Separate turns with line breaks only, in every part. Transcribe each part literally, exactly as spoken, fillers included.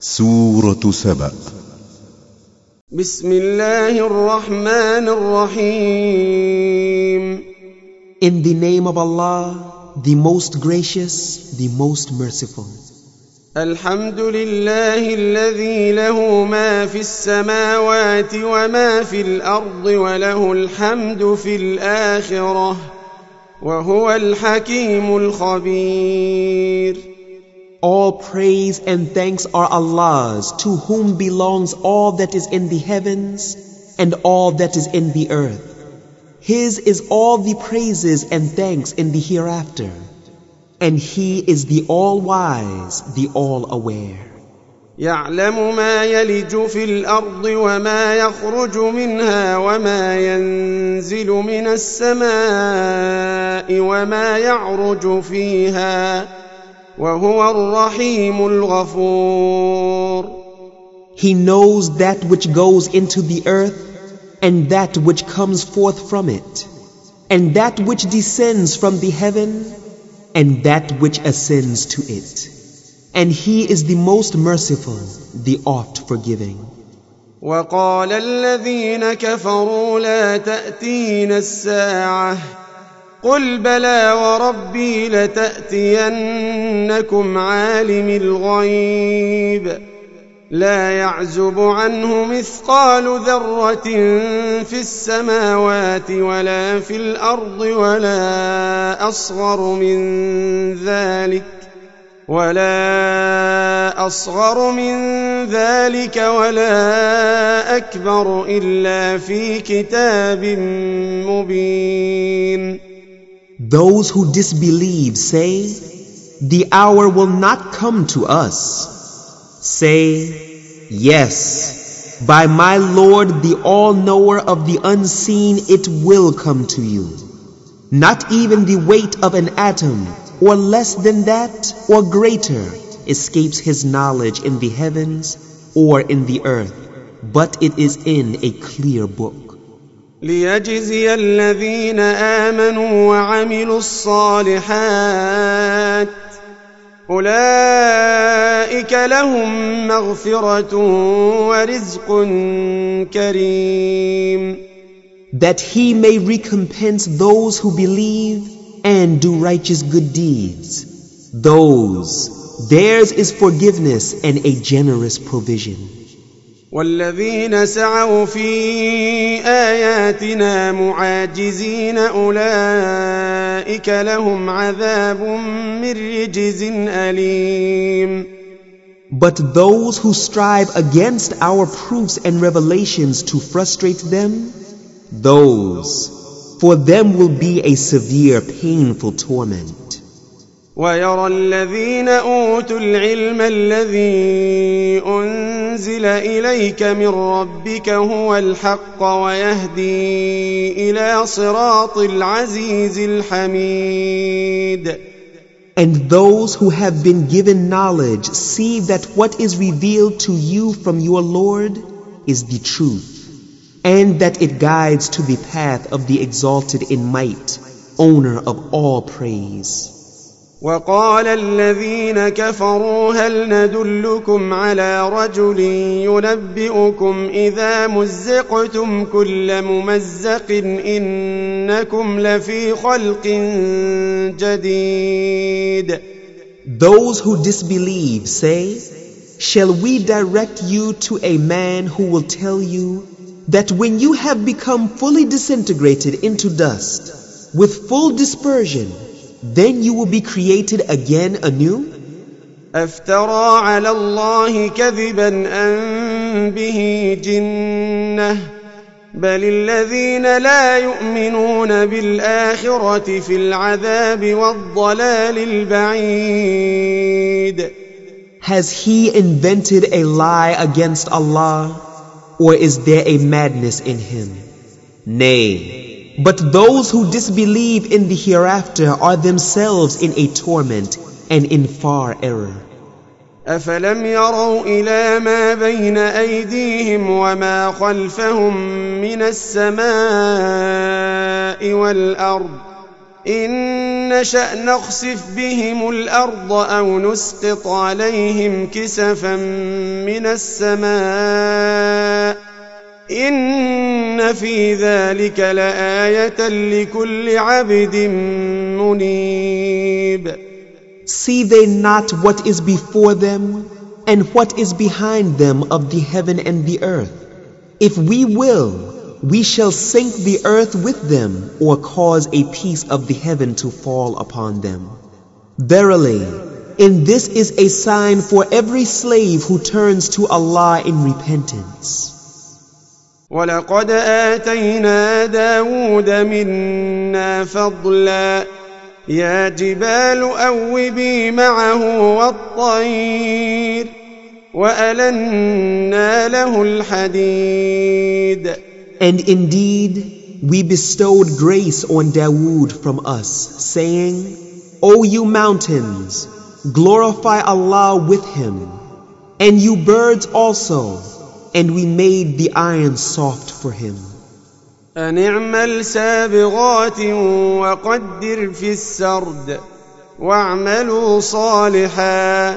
سورة سبأ.
بسم الله الرحمن الرحيم.
In the name of Allah, the most gracious, the most merciful.
الحمد لله الذي له ما في السماوات وما في الأرض وله الحمد في الآخرة وهو الحكيم الخبير.
All praise and thanks are Allah's, to whom belongs all that is in the heavens and all that is in the earth. His is all the praises and thanks in the hereafter, and He is the all-wise, the all-aware.
يعلم ما يلج في الأرض وما يخرج منها وما ينزل من السماء وما يعرج فيها وهو الرحيم الغفور.
He knows that which goes into the earth and that which comes forth from it, and that which descends from the heaven and that which ascends to it. And He is the most merciful, the oft forgiving.
وقال الذين كفروا لا تأتينا الساعة قل بلى وربي لتأتينكم عالم الغيب لا يعزب عنه مثقال ذرة في السماوات ولا في الأرض ولا أصغر من ذلك ولا أصغر من ذلك ولا أكبر إلا في كتاب مبين.
Those who disbelieve say, the hour will not come to us. Say, yes, by my Lord, the all-knower of the unseen, it will come to you. Not even the weight of an atom, or less than that, or greater, escapes His knowledge in the heavens or in the earth, but it is in a clear book.
ليجزي الذين آمنوا وعملوا الصالحات أولئك لهم مغفرة ورزق كريم.
That He may recompense those who believe and do righteous good deeds. Those, theirs is forgiveness and a generous provision.
والذين سعوا في آياتنا معاجزين أولئك لهم عذاب من رجز أليم.
But those who strive against our proofs and revelations to frustrate them, those, for them will be a severe, painful torment.
ويرى الذين أوتوا العلم الذي أنزل إليك من ربك هو الحق ويهدي إلى صراط العزيز الحميد.
And those who have been given knowledge see that what is revealed to you from your Lord is the truth, and that it guides to the path of the exalted in might, owner of all praise.
وقال الذين كفروا هل ندلكم على رجل ينبئكم إذا مزقتم كل ممزق إنكم لفي خلق جديد.
Those who disbelieve say, shall we direct you to a man who will tell you that when you have become fully disintegrated into dust, with full dispersion, then you will be created again anew?
أفترى على الله كذبا أم به جنة بل الذين لا يؤمنون بالآخرة في العذاب والضلال البعيد.
Has he invented a lie against Allah, or is there a madness in him? Nay, but those who disbelieve in the hereafter are themselves in a torment and in far error.
أفلم يروا إلى ما بين أيديهم وما خلفهم من السماء والأرض إن نشأ نخسف بهم الأرض أو نسقط عليهم كسفا من السماء إن في ذلك لآية لكل عبد منيب.
See they not what is before them and what is behind them of the heaven and the earth? If we will, we shall sink the earth with them or cause a piece of the heaven to fall upon them. Verily, in this is a sign for every slave who turns to Allah in repentance.
وَلَقَدْ آتَيْنَا دَاوُودَ مِنَّا فَضْلًا يَا جِبَالُ أَوِّبِي مَعَهُ وَالطَّيْرَ وَأَلَنَّا لَهُ الْحَدِيدَ.
And indeed, we bestowed grace on Dawood from us, saying, O you mountains, glorify Allah with him, and you birds also, and we made the iron soft for him.
أن اعمل سابغات وقدر في السرد واعملوا صالحا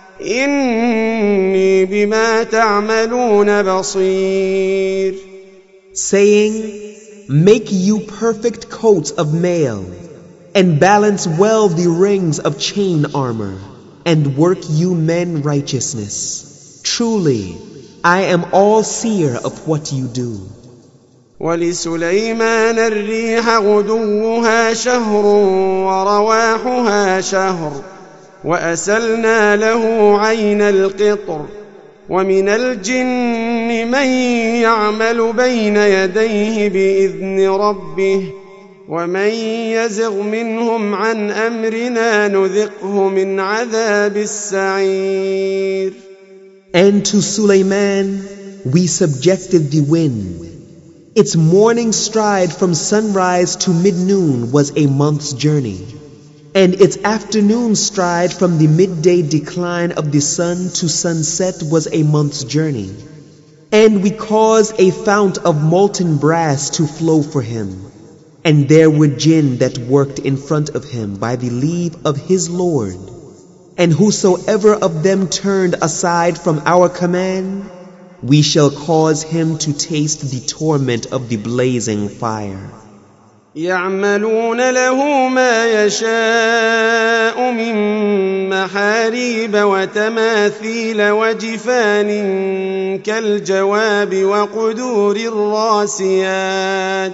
إني بما تعملون بصير.
Saying, make you perfect coats of mail, and balance well the rings of chain armor, and work you men righteousness. Truly, I am all seer of what you do.
ولسليمان الريح غدوها شهر ورواحها شهر وأسلنا له عين القطر ومن الجن من يعمل بين يديه بإذن ربه ومن يزغ منهم عن أمرنا نذقه من عذاب السعير.
And to Sulaiman we subjected the wind. Its morning stride from sunrise to mid-noon was a month's journey, and its afternoon stride from the midday decline of the sun to sunset was a month's journey. And we caused a fount of molten brass to flow for him, and there were jinn that worked in front of him by the leave of his Lord. And whosoever of them turned aside from our command, we shall cause him to taste the torment of the blazing fire.
يعملون له ما يشاء من محاريب وتماثيل وجفان كالجواب وقدور الراسيات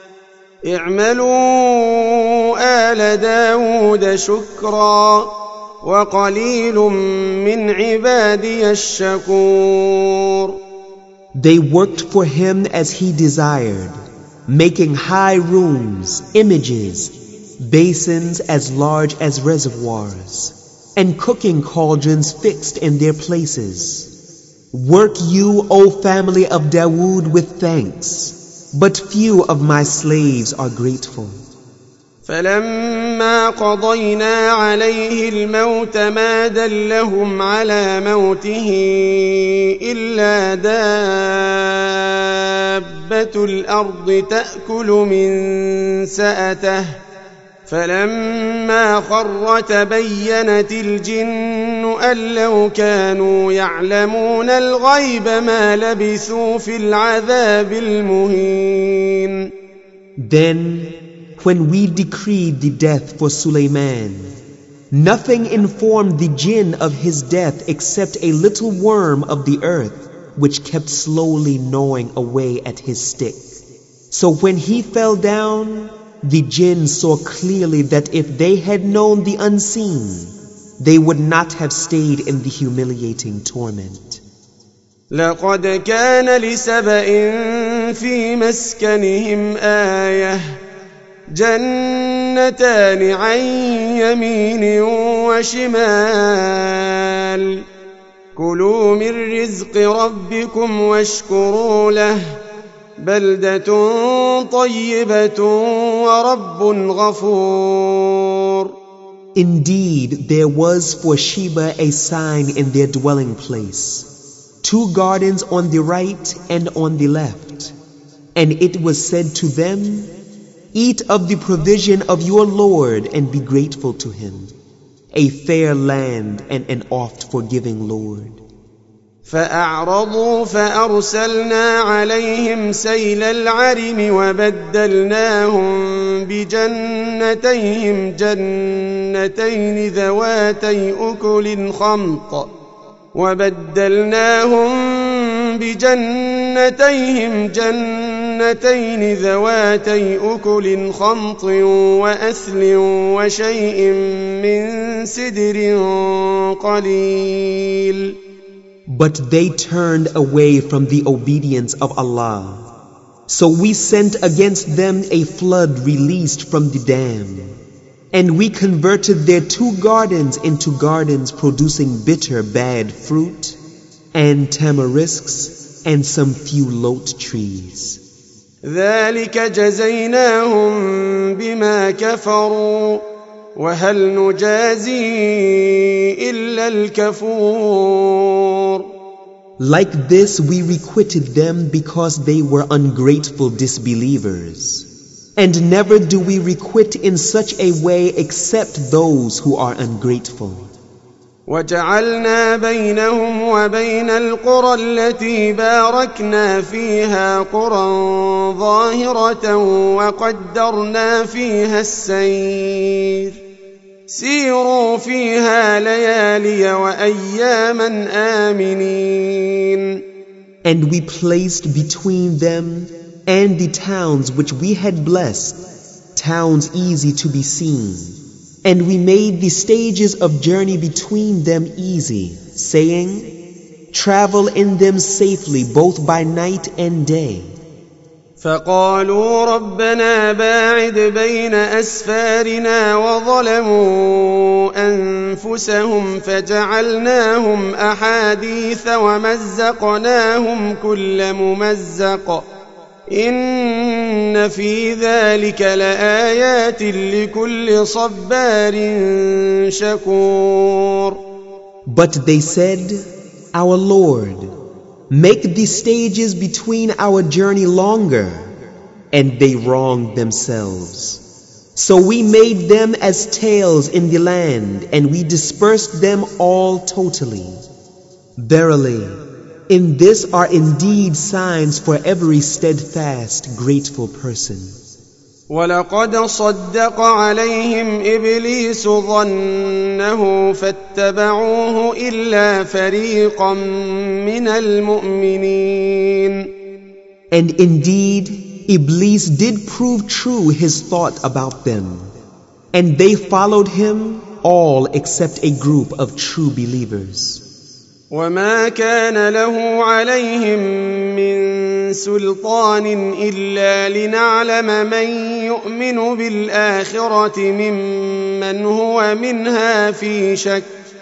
اعملوا آل داود شكرا وقليل من عبادي الشكور.
They worked for him as he desired, making high rooms, images, basins as large as reservoirs, and cooking cauldrons fixed in their places. Work you, O family of Dawood, with thanks, but few of my slaves are grateful.
فلما قضينا عليه الموت ما دلهم على موته إلا دابة الأرض تأكل من سأته فلما خر تبينت الجن أن لو كانوا يعلمون الغيب ما لبثوا في العذاب المهين.
Then when we decreed the death for Sulaiman, nothing informed the jinn of his death except a little worm of the earth which kept slowly gnawing away at his stick. So when he fell down, the jinn saw clearly that if they had known the unseen, they would not have stayed in the humiliating torment.
لقد كان لسبإ في مسكنهم آية جنتان عن يمين وشمال كلوا من رزق ربكم واشكروا له بلدة طيبة ورب غفور.
Indeed, there was for Sheba a sign in their dwelling place, two gardens on the right and on the left, and it was said to them, Eat of the provision of your Lord and be grateful to Him, a fair land and an oft forgiving Lord.
فأعرضوا فأرسلنا عليهم سيل العرم وبدلناهم بجنتيهم جنتين ذواتي أكل خمط وبدلناهم بجنتيهم جنتين ذواتي أكل خمط وأثل وشيء من سدر قليل.
But they turned away from the obedience of Allah. So we sent against them a flood released from the dam. And we converted their two gardens into gardens producing bitter bad fruit, and tamarisks, and some few lote trees.
ذلك جزيناهم بما كفروا وهل نجازي إلا الكفور.
Like this we requited them because they were ungrateful disbelievers. And never do we requite in such a way except those who are ungrateful.
وجعلنا بينهم وبين القرى التي باركنا فيها قرى ظاهرة وقدرنا فيها السير سيروا فيها ليالي وأياما آمنين.
And we placed between them and the towns which we had blessed, towns easy to be seen. And we made the stages of journey between them easy, saying, travel in them safely both by night and day.
فقالوا ربنا باعد بين أسفارنا وظلموا أنفسهم فجعلناهم أحاديث ومزقناهم كل ممزق إن في ذلك لآيات لكل صبار شكور.
But they said, Our Lord, make the stages between our journey longer, and they wronged themselves. So we made them as tails in the land, and we dispersed them all totally. Verily, in this are indeed signs for every steadfast, grateful person.
وَلَقَدْ صَدَّقَ عَلَيْهim إِبْلِيسُ ظَنَّهُ فَاتَّبَعُوهُ إِلَّا فَرِيقًا مِنَ الْمُؤْمِنِينَ.
And indeed, Iblis did prove true his thought about them, and they followed him all except a group of true believers.
وما كان له عليهم من سلطان إلا لنعلم من يؤمن بالآخرة ممن هو منها في شك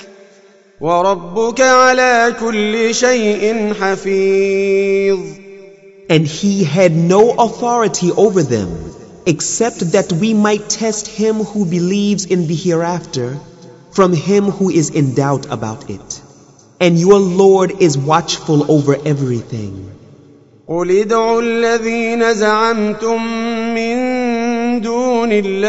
وربك على كل شيء حفيظ.
And he had no authority over them except that we might test him who believes in the hereafter from him who is in doubt about it. And your Lord is watchful over everything.
قُلِ ادْعُوا الَّذِينَ زَعَمْتُم مِّن دُونِ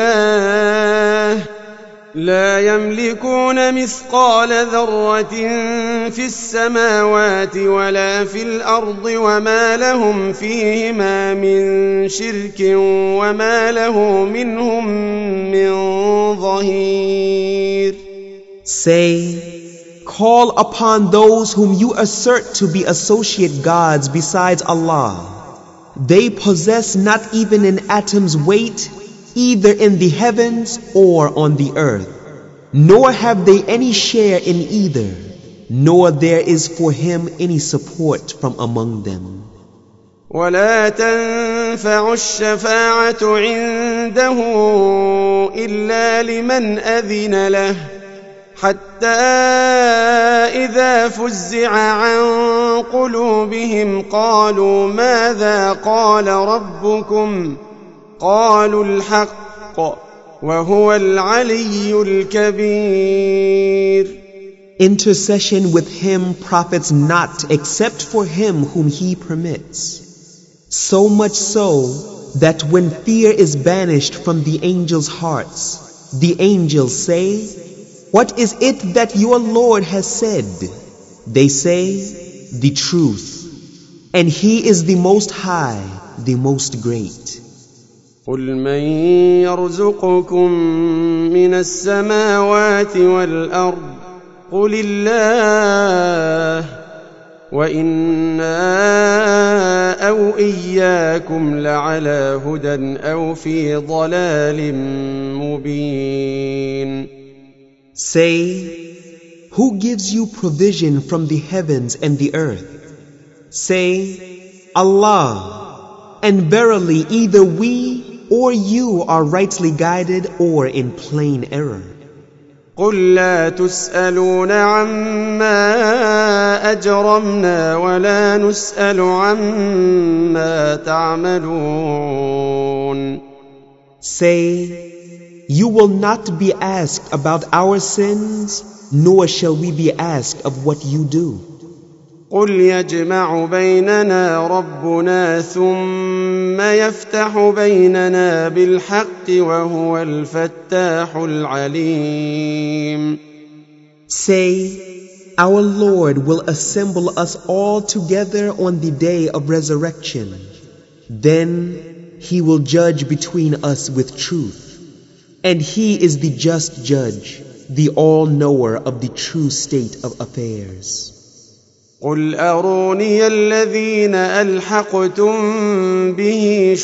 اللَّهِ لَا يَمْلِكُونَ مِثْقَالَ ذَرَّةٍ فِي السَّمَاوَاتِ وَلَا فِي الْأَرْضِ وَمَا لَهُمْ فِيهِمَا مِن شِرْكٍ وَمَا لَهُ مِنْهُم مِّن ظَهِيرٍ.
Say, call upon those whom you assert to be associate gods besides Allah. They possess not even an atom's weight, either in the heavens or on the earth, nor have they any share in either, nor there is for him any support from among them.
ولا تنفع الشفاعة عنده إلا لمن أذن له حتى إذا فزع عن قلوبهم قالوا ماذا قال ربكم قالوا الحق وهو العلي الكبير.
Intercession with him profits not except for him whom he permits. So much so that when fear is banished from the angels' hearts, the angels say, "What is it that your Lord has said?" They say, "The truth, and He is the Most High, the Most Great."
قل من يرزقكم من السماوات والأرض قل الله وإنا أو إياكم لعلى هدى أو في ضلال مبين.
Say, who gives you provision from the heavens and the earth? Say, Allah, and verily either we or you are rightly guided or in plain error.
قل لا تسألون عما أجرمنا ولا نسأل عما تعملون.
Say, you will not be asked about our sins, nor shall we be asked of what you do.
قل يجمع بيننا ربنا ثم يفتح بيننا بالحق وهو الفتاح العليم.
Say, our Lord will assemble us all together on the day of resurrection. Then He will judge between us with truth. And He is the just judge, the all-knower of the true state of affairs.
قل أروني الذين ألحقتم به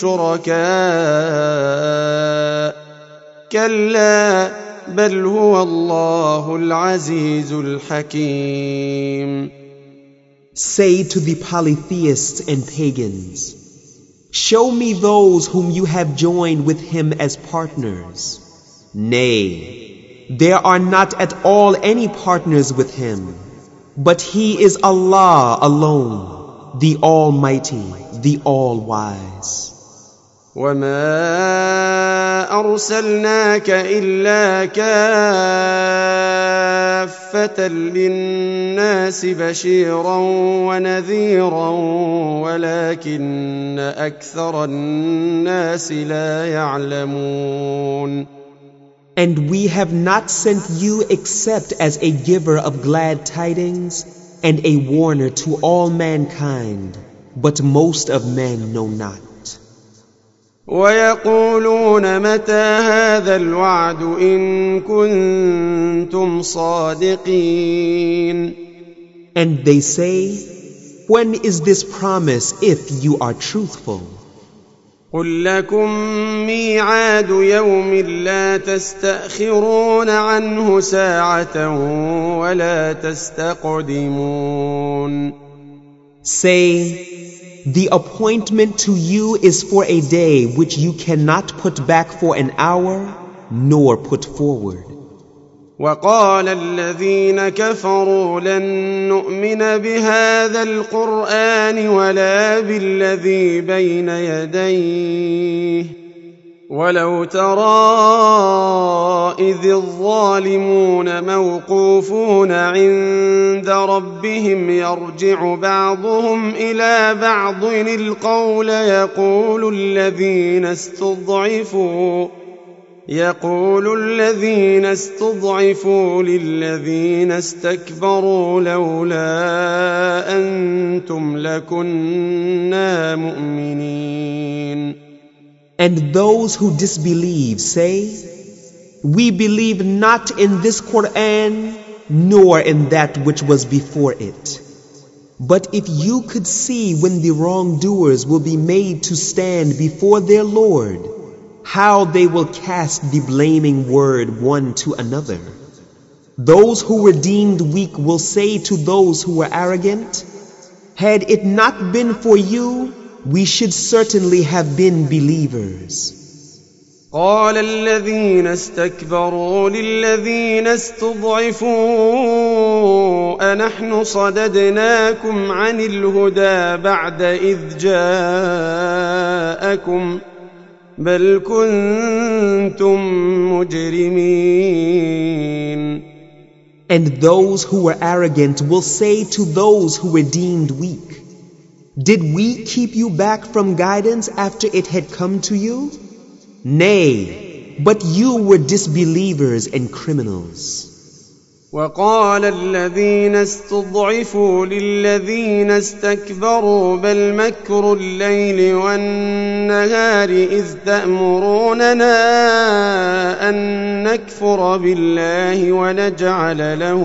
شركاء كلا بل هو الله العزيز الحكيم.
Say to the polytheists and pagans, show me those whom you have joined with Him as partners. Nay, there are not at all any partners with Him. But He is Allah alone, the Almighty, the All-Wise.
وَمَا أَرْسَلْنَاكَ إِلَّا كَافَّةً لِلنَّاسِ بَشِيرًا وَنَذِيرًا وَلَكِنَّ أَكْثَرَ النَّاسِ لَا يَعْلَمُونَ.
And we have not sent you except as a giver of glad tidings and a warner to all mankind, but most of men know not.
وَيَقُولُونَ مَتَى هَذَا الْوَعْدُ إِن كُنتُمْ صَادِقِينَ.
And they say, when is this promise if you are truthful?
قل لكم ميعاد يوم لا تستأخرون عنه ساعة ولا تستقدمون.
Say, the appointment to you is for a day which you cannot put back for an hour nor put forward.
وقال الذين كفروا لن نؤمن بهذا القرآن ولا بالذي بين يديه ولو ترى إذ الظالمون موقوفون عند ربهم يرجع بعضهم إلى بعض القول يقول الذين استضعفوا يقول الذين استضعفوا للذين استكبروا لولا أنتم لكنا مؤمنين.
And those who disbelieve say, we believe not in this Quran nor in that which was before it. But if you could see when the wrongdoers will be made to stand before their Lord, how they will cast the blaming word one to another. Those who were deemed weak will say to those who were arrogant, had it not been for you, we should certainly have been believers.
قال الذين استكبروا للذين استضعفوا أنحن صددناكم عن الهدى بعد إذ جاءكم بل كنتم مجرمين.
And those who were arrogant will say to those who were deemed weak, Did we keep you back from guidance after it had come to you? Nay, but you were disbelievers and criminals.
وقال الذين استضعفوا للذين استكبروا بل مكر الليل والنهار إذ تأمروننا أن نكفر بالله ونجعل له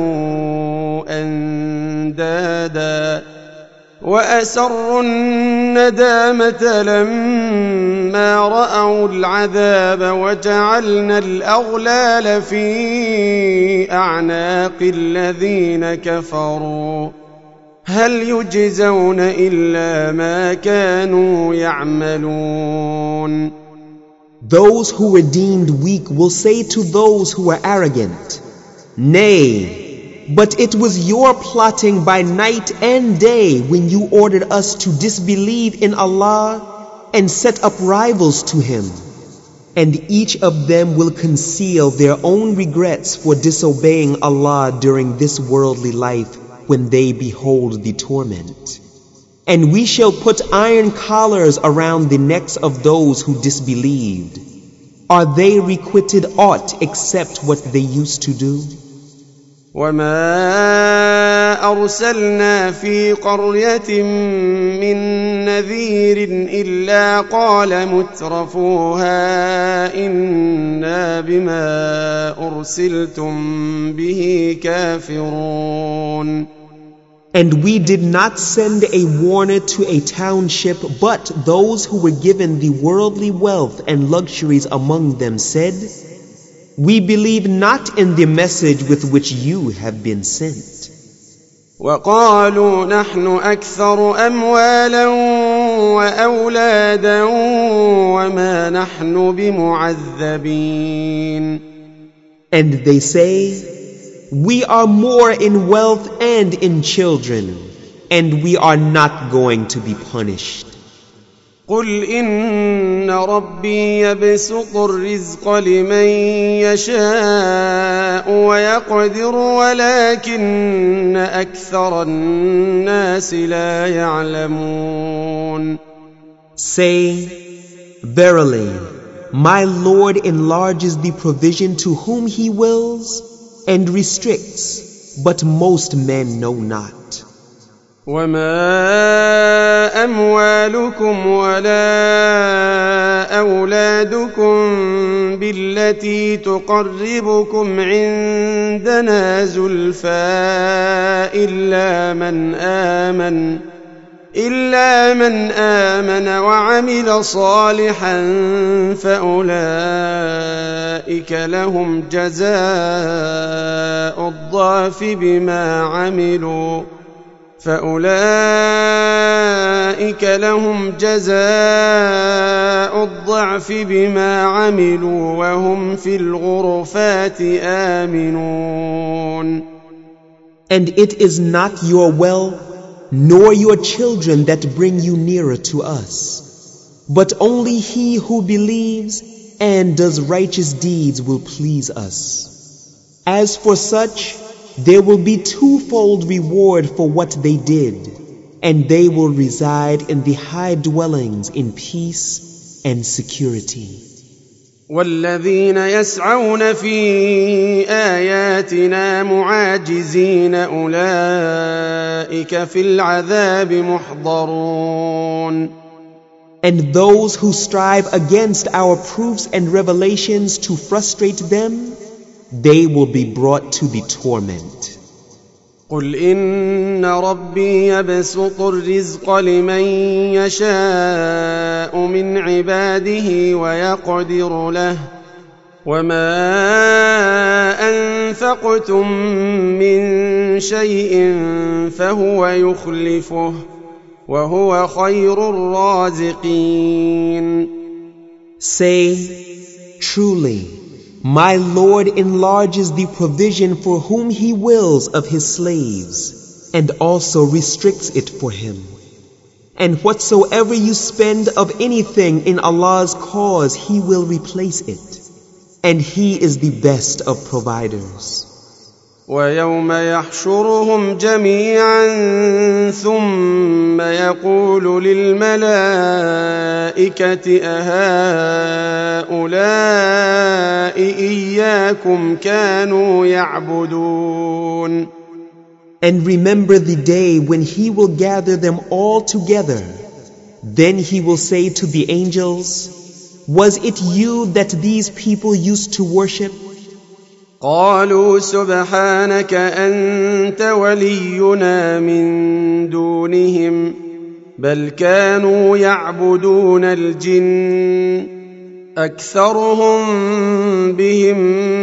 أندادا وأسروا الندامة لما رأوا العذاب وجعلنا الأغلال في أعناق الذين كفروا هل يجزون إلا ما كانوا يعملون.
Those who were deemed weak will say to those who were arrogant, Nay, but it was your plotting by night and day when you ordered us to disbelieve in Allah and set up rivals to Him. And each of them will conceal their own regrets for disobeying Allah during this worldly life when they behold the torment. And we shall put iron collars around the necks of those who disbelieved. Are they requited aught except what they used to do?
وما أرسلنا في قرية من نذير إلا قال مترفوها إنا بما أرسلتم به كافرون.
And we did not send a warner to a township, but those who were given the worldly wealth and luxuries among them said, We believe not in the message with which you have been sent.
وقالوا نحن أكثر أموالا وأولادا وما نحن بمعذبين.
And they say, We are more in wealth and in children, and we are not going to be punished.
قل إن ربي يبسط الرزق لمن يشاء ويقدر ولكن أكثر الناس لا يعلمون.
Say, Verily, my Lord enlarges the provision to whom He wills and restricts, but most men know not.
وما أموالكم ولا أولادكم بالتي تقربكم عندنا زلفى إلا من آمن إلا من آمن وعمل صالحا فأولئك لهم جزاء الضعف بما عملوا فأولئك لهم جزاء الضعف بما عملوا وهم في الغرفات آمنون.
And it is not your wealth nor your children that bring you nearer to us, but only he who believes and does righteous deeds will please us. As for such, there will be twofold reward for what they did, and they will reside in the high dwellings in peace and security.
والذين يسعون في آياتنا معاجزين أولئك في العذاب محضرون.
And those who strive against our proofs and revelations to frustrate them, they will be brought to the torment.
قل إن ربي يبسط الرزق لمن يشاء من عباده ويقدر له وما أنفقتم من شيء فهو يخلفه وهو خير الرازقين.
Say, truly, my Lord enlarges the provision for whom He wills of His slaves, and also restricts it for him. And whatsoever you spend of anything in Allah's cause, He will replace it. And He is the best of providers.
ويوم يحشرهم جميعا ثم يقول للملائكة أهؤلاء إياكم كانوا يعبدون.
And remember the day when he will gather them all together. Then he will say to the angels, was it you that these people used to worship?
قالوا سبحانك أنت ولينا من دونهم بل كانوا يعبدون الجن أكثرهم بهم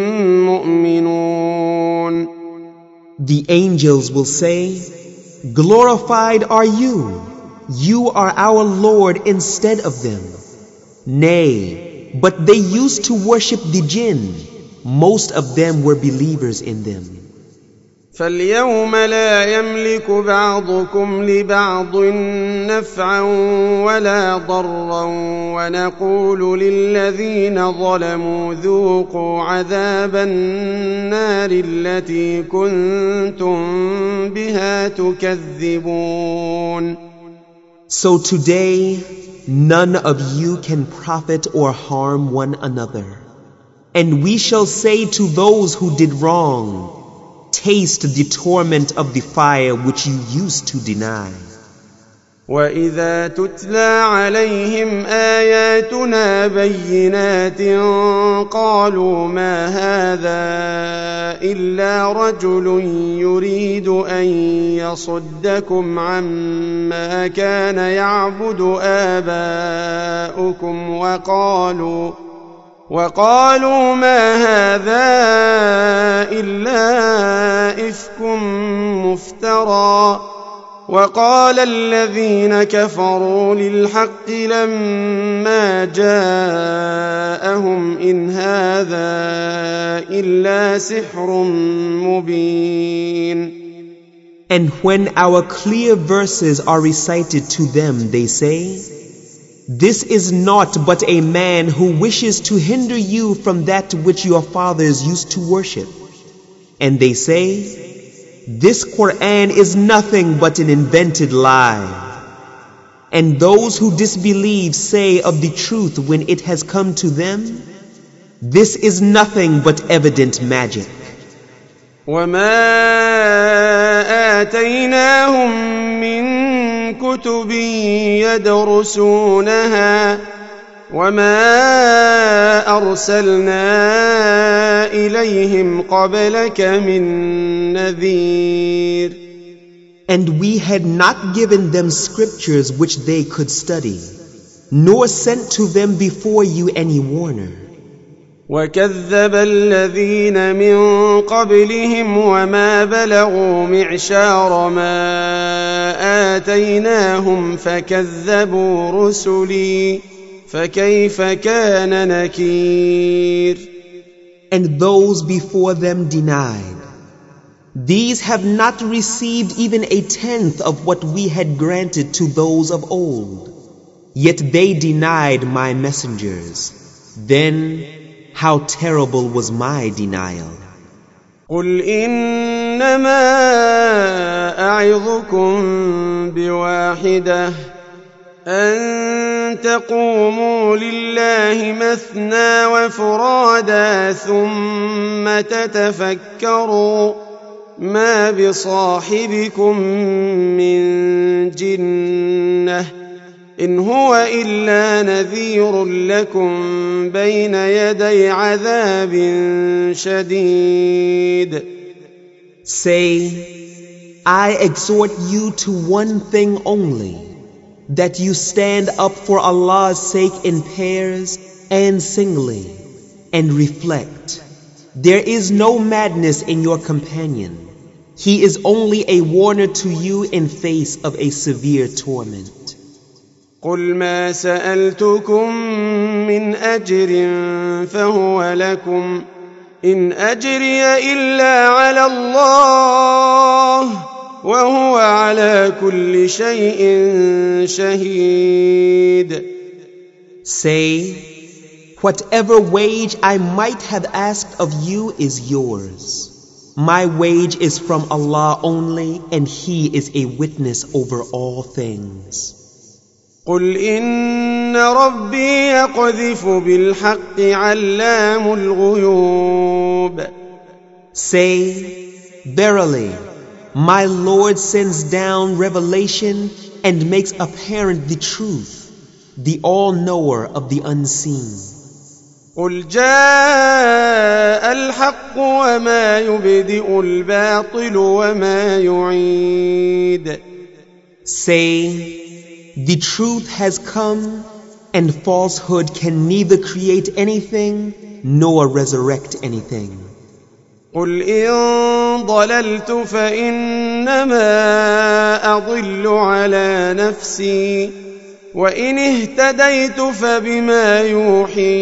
مؤمنون.
The angels will say, glorified are you. You are our Lord instead of them. Nay, but they used to worship the jinn. Most of them were believers in them.
فاليوم لا يملك بعضكم لبعض نفعا ولا ضرا ونقول للذين ظلموا ذوقوا عذاب النار التي كنتم بها تكذبون.
So today none of you can profit or harm one another. And we shall say to those who did wrong, taste the torment of the fire which you used to deny.
وَإِذَا تُتْلَى عَلَيْهِمْ آيَاتُنَا بَيِّنَاتٍ قَالُوا مَا هَذَا إِلَّا رَجُلٌ يُرِيدُ أَن يَصُدَّكُمْ عَمَّا كَانَ يَعْبُدُ آبَاؤُكُمْ وَقَالُوا وقالوا ما هذا إلا إفك مفترى وقال الذين كفروا للحق لما جاءهم إن هذا إلا سحر مبين.
And when our clear verses are recited to them, they say, this is not but a man who wishes to hinder you from that which your fathers used to worship. And they say, this Quran is nothing but an invented lie. And those who disbelieve say of the truth when it has come to them, this is nothing but evident magic.
وَمَا آتَيْنَاهُمْ مِنْ كتب يدرسونها وما أرسلنا إليهم قبلك من نذير.
And we had not given them scriptures which they could study, nor sent to them before you any warner.
وكذب الذين من قبلهم وما بلغوا معشار ما آتيناهم فكذبوا رسلي فكيف كان نكير.
And those before them denied. These have not received even a tenth of what we had granted to those of old. Yet they denied my messengers. Then how terrible was my denial.
قل إنما أعظكم بواحدة أن تقوموا لله مثنى وفرادا ثم تتفكروا ما بصاحبكم من جنة إن هو إلا نذير لكم بين يدي عذاب شديد.
Say, I exhort you to one thing only, that you stand up for Allah's sake in pairs and singly, and reflect. There is no madness in your companion. He is only a warner to you in face of a severe torment.
قل ما سألتكم من أجر فهو لكم إن أجري إلا على الله وهو على كل شيء شهيد.
Say, whatever wage I might have asked of you is yours. My wage is from Allah only, and He is a witness over all things.
قل إن ربي يقذف بالحق علام الغيوب.
Say, verily, my Lord sends down revelation and makes apparent the truth, the all-knower of the unseen.
قل جاء الحق وما يبدئ الباطل وما يعيد.
Say, the truth has come, and falsehood can neither create anything nor resurrect anything.
قل إن ضللت فإنما أضل على نفسي وإن اهتديت فبما يوحي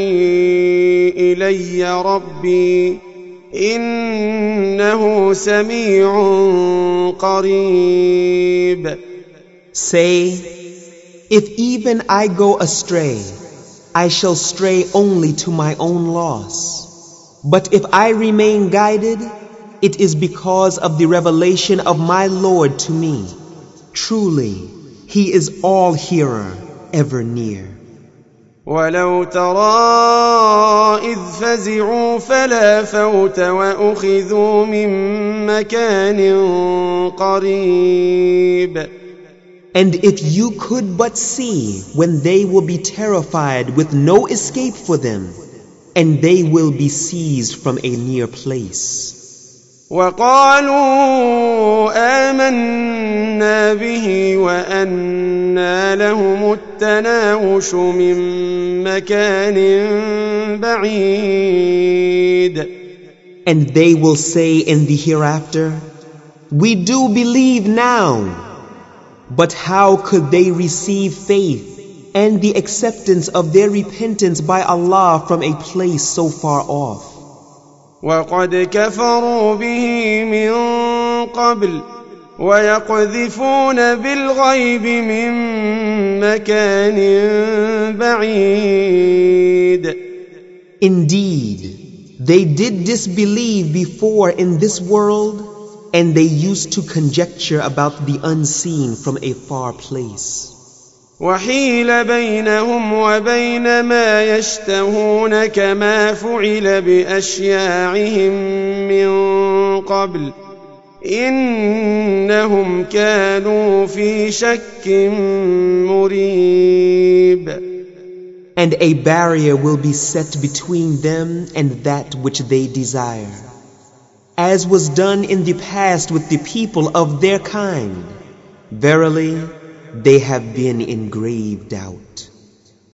إلي ربي إنه سميع قريب.
Say, if even I go astray, I shall stray only to my own loss. But if I remain guided, it is because of the revelation of my Lord to me. Truly, He is all-hearer, ever near.
ولو ترى إذ فزعوا فلا فوت وأخذوا من مكان قريب.
And if you could but see when they will be terrified with no escape for them, and they will be seized from a near place.
وقالوا آمنا به وأنى لهم التناوش من مكان بعيد.
And they will say in the hereafter, we do believe now. But how could they receive faith and the acceptance of their repentance by Allah from a place so far off?
وَقَدْ كَفَرُوا بِهِ مِنْ قَبْلُ وَيَقْذِفُونَ بِالْغَيْبِ مِنْ مَكَانٍ بَعِيدٍ.
Indeed, they did disbelieve before in this world, and they used to conjecture about the unseen from a far place.
وحيل بينهم وبين ما يشتهون كما فعل بأشياعهم من قبل إنهم كانوا في شك مريب.
And a barrier will be set between them and that which they desire, as was done in the past with the people of their kind. Verily, they have been in grave doubt.